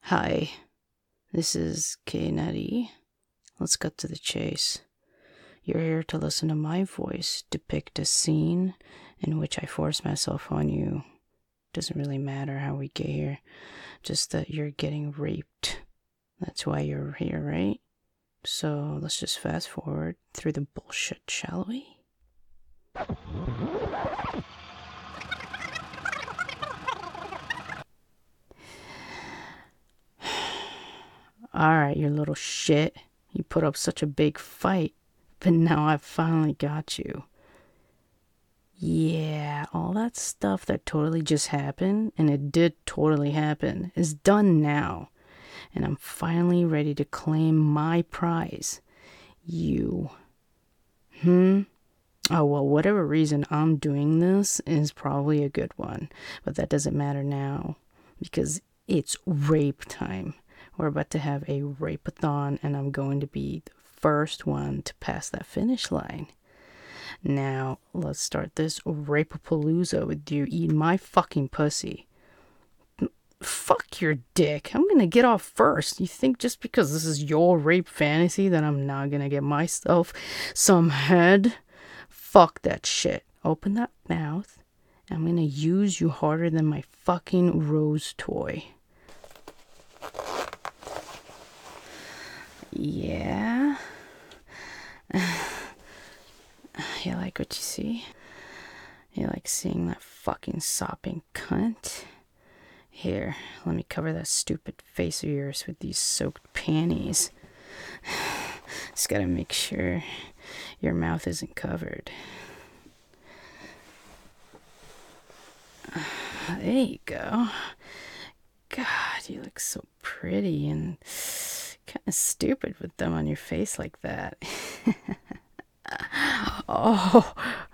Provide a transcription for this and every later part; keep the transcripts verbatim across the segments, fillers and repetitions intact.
Hi, this is K Nutty. Let's cut to the chase. You're here to listen to my voice depict a scene in which I force myself on you. Doesn't really matter how we get here, just that you're getting raped. That's why you're here, right? So let's just fast forward through the bullshit, shall we? Alright, you little shit. You put up such a big fight, but now I've finally got you. Yeah, all that stuff that totally just happened, and it did totally happen, is done now. And I'm finally ready to claim my prize. You. Hmm? Oh, well, whatever reason I'm doing this is probably a good one. But that doesn't matter now. Because it's rape time. We're about to have a rape-a-thon, and I'm going to be the first one to pass that finish line. Now, let's start this rape-a-palooza with you eating my fucking pussy. Fuck your dick. I'm gonna get off first. You think just because this is your rape fantasy that I'm not gonna get myself some head? Fuck that shit. Open that mouth. I'm gonna use you harder than my fucking rose toy. Yeah? You like what you see? You like seeing that fucking sopping cunt? Here, let me cover that stupid face of yours with these soaked panties. Just gotta make sure your mouth isn't covered. There you go. God, you look so pretty and kind of stupid with them on your face like that. Oh.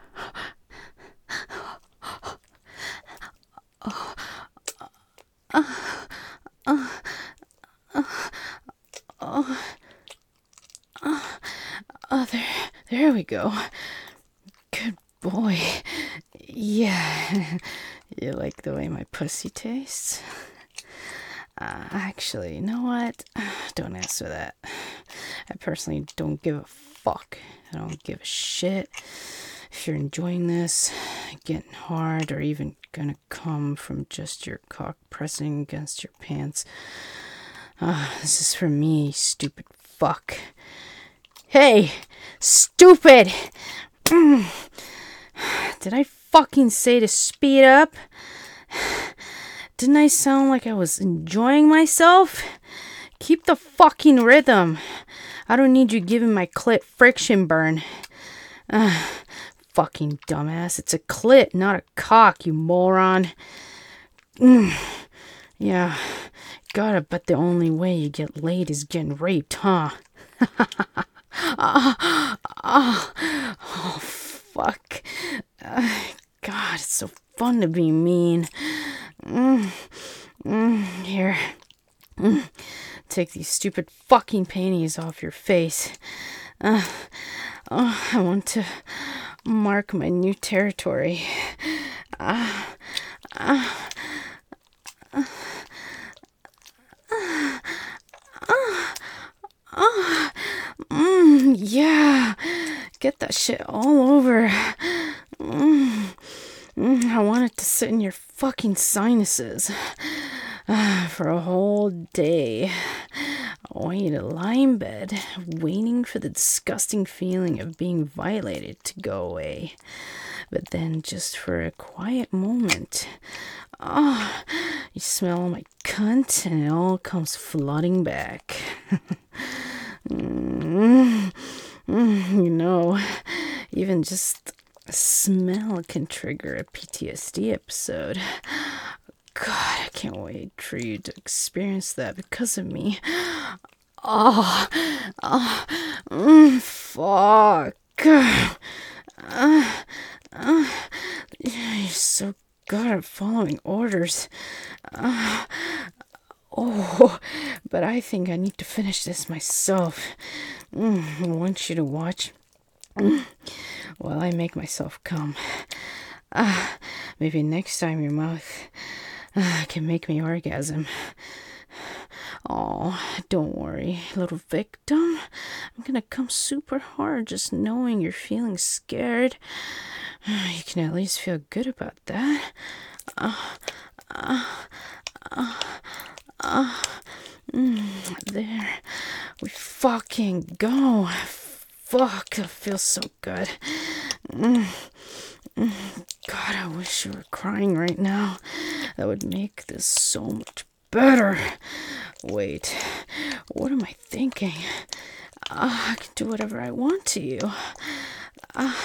Oh, there, there we go. Good boy. Yeah. You like the way my pussy tastes? Uh, actually, you know what? Don't answer that. I personally don't give a fuck. I don't give a shit if you're enjoying this, getting hard, or even gonna come from just your cock pressing against your pants. Uh, this is for me, stupid fuck. Hey, stupid! Mm. Did I fucking say to speed up? Didn't I sound like I was enjoying myself? Keep the fucking rhythm. I don't need you giving my clit friction burn. Uh, fucking dumbass. It's a clit, not a cock, you moron. Mm. Yeah, gotta bet the only way you get laid is getting raped, huh? Oh, oh, oh, fuck. Uh, God, it's so fun to be mean. Mm, mm, here. Mm, take these stupid fucking panties off your face. Uh, oh, I want to mark my new territory. Uh, uh, uh, uh, uh, uh, mm, yeah, get that shit all over. Mm, mm, I want it to sit in your fucking sinuses uh, for a whole day. I want you to lie in bed, waiting for the disgusting feeling of being violated to go away. But then, just for a quiet moment, oh, you smell my cunt, and it all comes flooding back. mm, mm, you know, even just a smell can trigger a P T S D episode. God, I can't wait for you to experience that because of me. Oh, oh mm, fuck. Uh, uh, you're so good at following orders. Uh, oh, but I think I need to finish this myself. Mm, I want you to watch mm, while I make myself come. Uh, maybe next time your mouth uh, can make me orgasm. Oh, don't worry, little victim. I'm gonna come super hard just knowing you're feeling scared. You can at least feel good about that. Uh, uh, uh, uh, mm, there. We fucking go. Fuck, that feels so good. Mm, mm, God, I wish you were crying right now. That would make this so much better. Wait, what am I thinking? Uh, I can do whatever I want to you. Uh,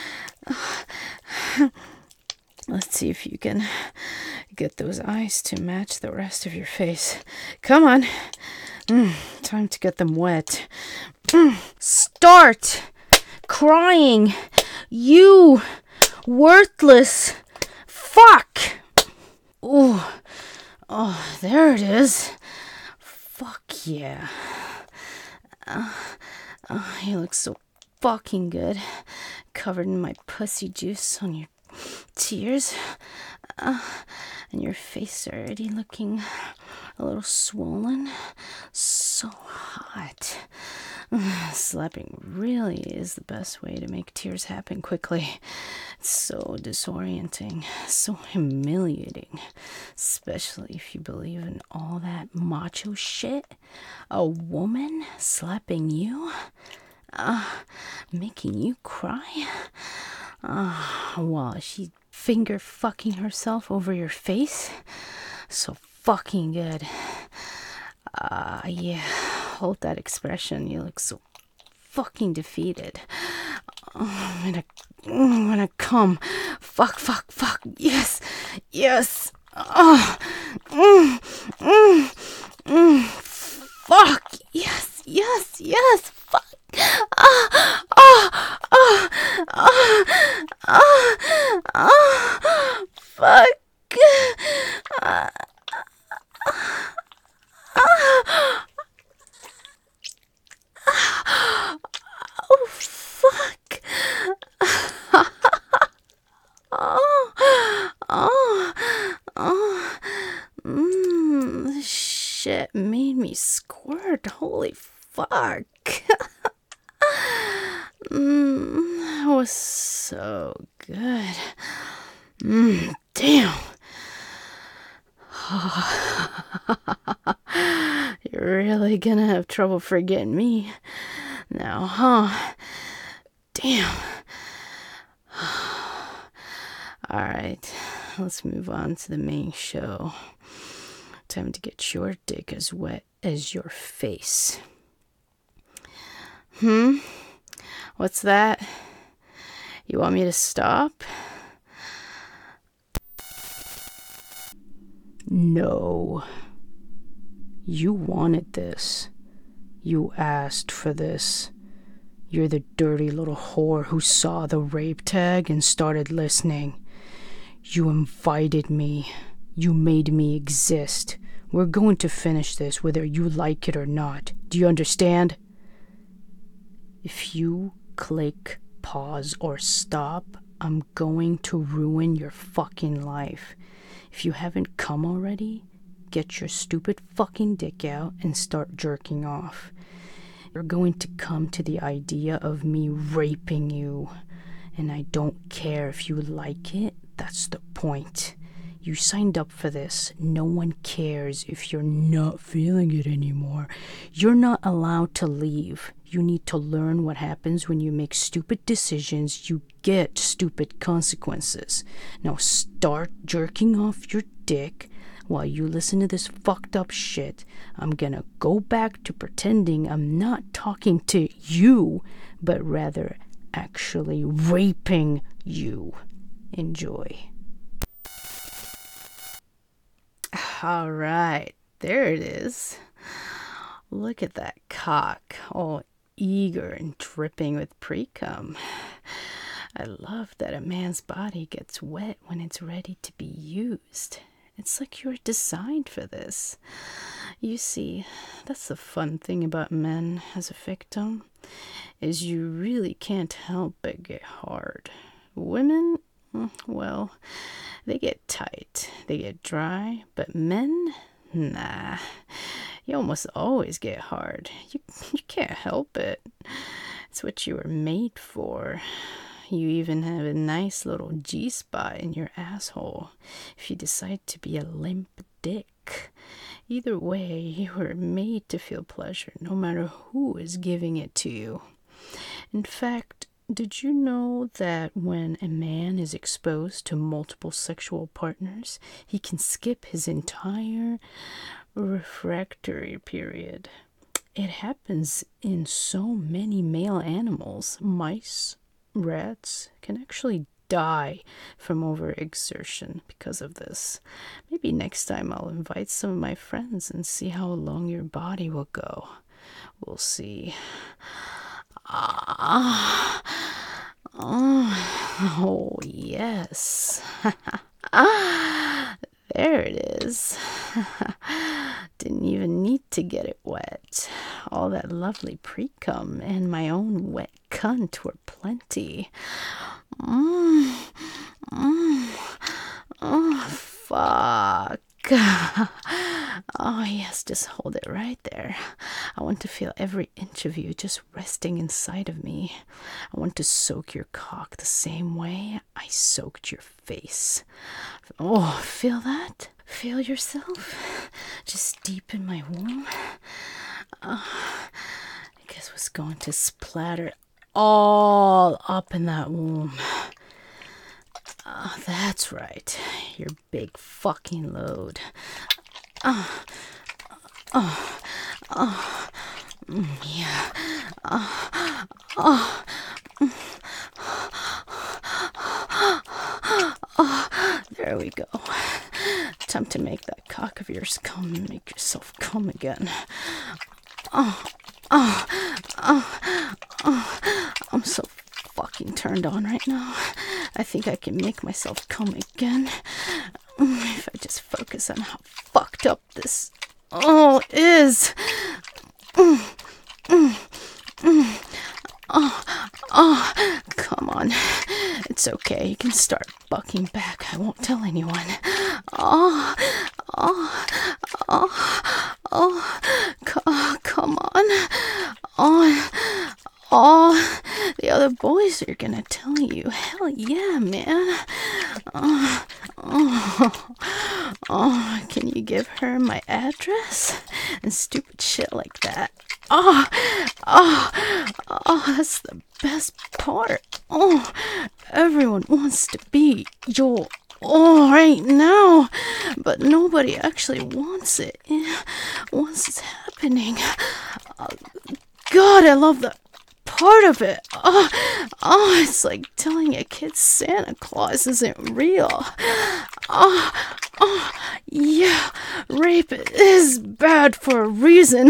uh, let's see if you can get those eyes to match the rest of your face. Come on. Mm, time to get them wet. Mm, start crying. You worthless fuck. Ooh. Oh, there it is. Fuck yeah. Uh, oh, you look so fucking good. Covered in my pussy juice on your tears. Uh, and your face already looking a little swollen. So hot. Slapping really is the best way to make tears happen quickly. It's so disorienting, so humiliating, especially if you believe in all that macho shit. A woman slapping you, uh, making you cry, uh, while she finger fucking herself over your face. So fucking good. Uh, yeah, hold that expression. You look so fucking defeated. Oh, I'm gonna, I'm gonna come. Fuck, fuck, fuck. Yes, yes. Oh, mm, mm, mm. Fuck. Yes, yes, yes. Fuck. Ah, ah, ah, ah, ah, ah. Fuck. Ah. Oh, fuck. Oh, oh, oh. Mmm, this shit made me squirt. Holy fuck. Mmm, that was so good. Mmm, damn. You're really gonna have trouble forgetting me now, huh? Damn. Alright, let's move on to the main show. Time to get your dick as wet as your face. Hmm? What's that? You want me to stop? No. You wanted this. You asked for this. You're the dirty little whore who saw the rape tag and started listening. You invited me. You made me exist. We're going to finish this whether you like it or not. Do you understand? If you click pause or stop, I'm going to ruin your fucking life. If you haven't come already, get your stupid fucking dick out and start jerking off. You're going to come to the idea of me raping you. And I don't care if you like it, that's the point. You signed up for this. No one cares if you're not feeling it anymore. You're not allowed to leave. You need to learn what happens when you make stupid decisions. You get stupid consequences. Now start jerking off your dick while you listen to this fucked up shit. I'm gonna go back to pretending I'm not talking to you, but rather actually raping you. Enjoy. All right, there it is. Look at that cock, all eager and dripping with pre-cum. I love that a man's body gets wet when it's ready to be used. It's like you were designed for this. You see, that's the fun thing about men as a victim, is you really can't help but get hard. Women, well, they get tight, they get dry, but men, nah. You almost always get hard. You, you can't help it. It's what you were made for. You even have a nice little G-spot in your asshole if you decide to be a limp dick. Either way, you were made to feel pleasure no matter who is giving it to you. In fact, did you know that when a man is exposed to multiple sexual partners, he can skip his entire refractory period? It happens in so many male animals. Mice, rats can actually die from overexertion because of this. Maybe next time I'll invite some of my friends and see how long your body will go. We'll see. Ah, oh, oh yes. Ah, there it is. Didn't even need to get it wet. All that lovely pre-cum and my own wet cunt were plenty. Mm, mm, oh, fuck. Oh, yes, just hold it right there. I want to feel every inch of you just resting inside of me. I want to soak your cock the same way I soaked your face. Oh, feel that? Feel yourself? Just deep in my womb. Oh, I guess what's going to splatter all up in that womb. Oh, that's right. Your big fucking load. Oh, oh, oh, mm, yeah. Oh, oh, mm. Oh, there we go. Time to make that cock of yours come and make yourself come again. Oh, oh, oh, oh. I'm so fucking turned on right now. I think I can make myself come again if I just focus on how fucked up this oh is. Mm, mm, mm. Oh, oh, come on. It's okay. You can start bucking back. I won't tell anyone. Oh, oh, oh, oh, c- come on. Oh, oh, the other boys are gonna tell you. Hell yeah, man. Oh, oh, oh, can you give her my address? And stupid shit like that. Oh, oh, oh, that's the best part. Oh, everyone wants to be your oh right now, but nobody actually wants it. Once it's happening, oh, God, I love that part of it. Oh, oh, it's like telling a kid Santa Claus isn't real. Oh, oh, yeah, rape is bad for a reason.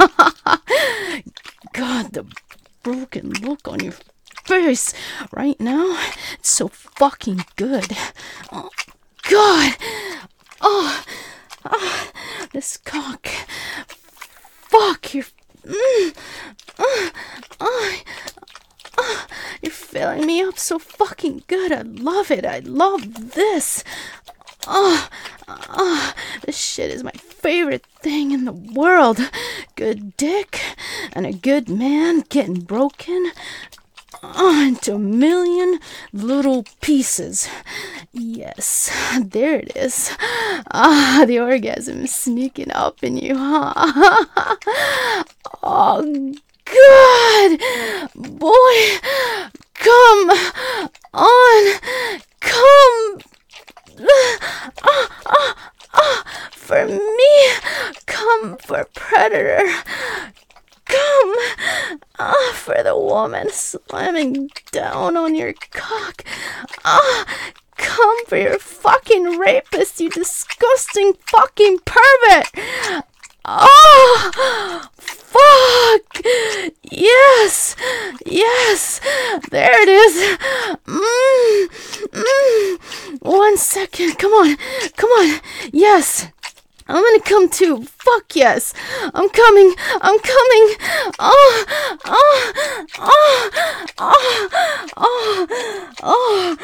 God, the broken look on your face right now, it's so fucking good. Oh, God. Oh, oh, this cock. Fuck, you're... Mm, uh, uh, uh, you're filling me up so fucking good. I love it. I love this. Oh, oh, this shit is my favorite thing in the world. Good dick and a good man getting broken oh, into a million little pieces. Yes, there it is. Ah, the orgasm is sneaking up in you, huh? Oh, God! Boy, come on! Come! Oh, oh, oh, for me! Come for Predator! Come! Ah, for the woman slamming down on your cock! Ah! Come for your fucking rapist, you disgusting fucking pervert! Oh, fuck! Yes! Yes! There it is! Mmm! Mmm! One second, come on! Come on! Yes! I'm gonna come too. Fuck yes. I'm coming. I'm coming. Oh, oh, oh, oh, oh, oh,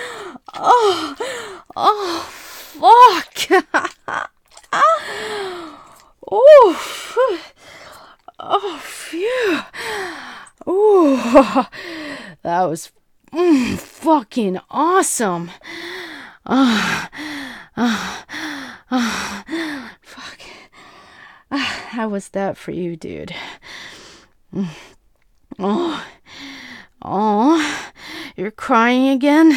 oh, oh, fuck. Oh, phew. Oh, phew. Oh, that was mm, fucking awesome. Ah, ah, ah, fuck. Ah, how was that for you, dude? Mm. Oh, oh, you're crying again?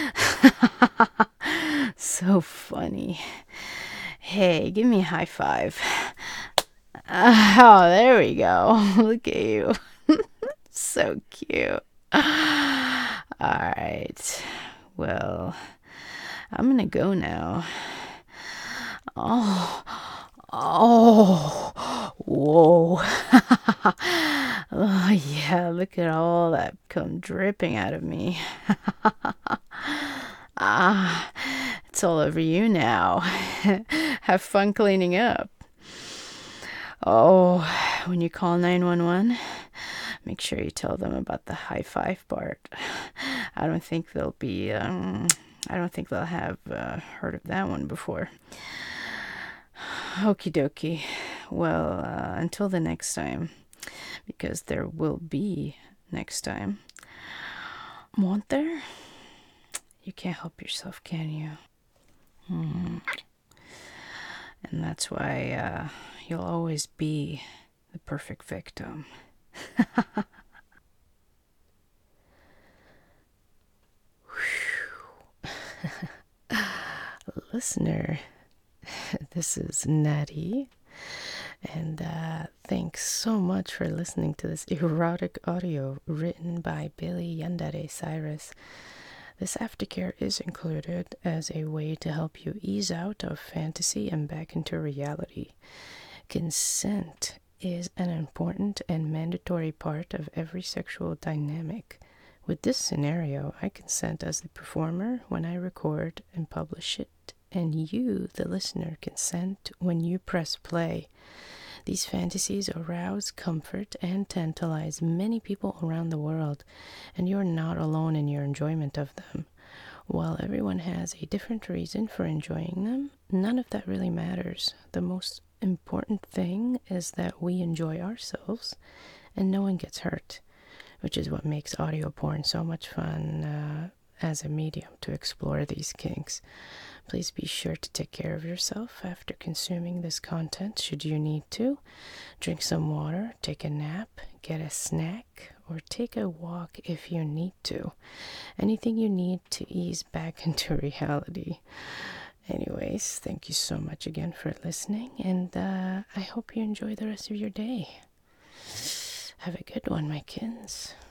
So funny. Hey, give me a high five. Uh, oh, there we go. Look at you. So cute. All right. Well, I'm gonna go now. Oh, oh, whoa. Oh, yeah, look at all that come dripping out of me. Ah, it's all over you now. Have fun cleaning up. Oh, when you call nine one one, make sure you tell them about the high five part. I don't think they'll be, um, I don't think they'll have uh, heard of that one before. Okie dokie. Well, uh, until the next time, because there will be next time. Won't there? You can't help yourself, can you? Hmm. And that's why uh, you'll always be the perfect victim. Listener, this is Natty, and uh, thanks so much for listening to this erotic audio written by Billy Yandere Cyrus. This aftercare is included as a way to help you ease out of fantasy and back into reality. Consent is an important and mandatory part of every sexual dynamic. With this scenario, I consent as the performer when I record and publish it, and you, the listener, consent when you press play. These fantasies arouse, comfort, and tantalize many people around the world, and you're not alone in your enjoyment of them. While everyone has a different reason for enjoying them, none of that really matters. The most important thing is that we enjoy ourselves and no one gets hurt, which is what makes audio porn so much fun uh, as a medium to explore these kinks. Please be sure to take care of yourself after consuming this content should you need to. Drink some water, take a nap, get a snack, or take a walk if you need to. Anything you need to ease back into reality. Anyways, thank you so much again for listening, and uh, I hope you enjoy the rest of your day. Have a good one, my kins.